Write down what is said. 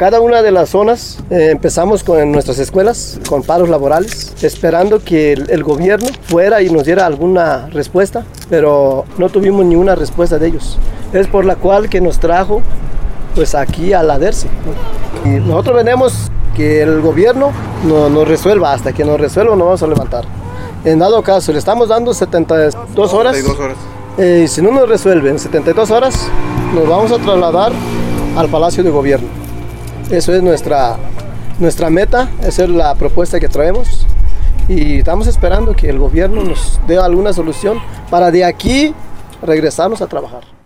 cada una de las zonas empezamos con nuestras escuelas, con paros laborales, esperando que el gobierno fuera y nos diera alguna respuesta, pero no tuvimos ni una respuesta de ellos. Es por la cual que nos trajo pues aquí a la DERCE, ¿no? Y nosotros venimos que el gobierno nos resuelva, hasta que nos resuelva nos vamos a levantar. En dado caso, le estamos dando 72 horas. 72 horas. Si no nos resuelven 72 horas, nos vamos a trasladar al Palacio de Gobierno. Eso es nuestra meta, esa es la propuesta que traemos. Y estamos esperando que el gobierno nos dé alguna solución para de aquí regresarnos a trabajar.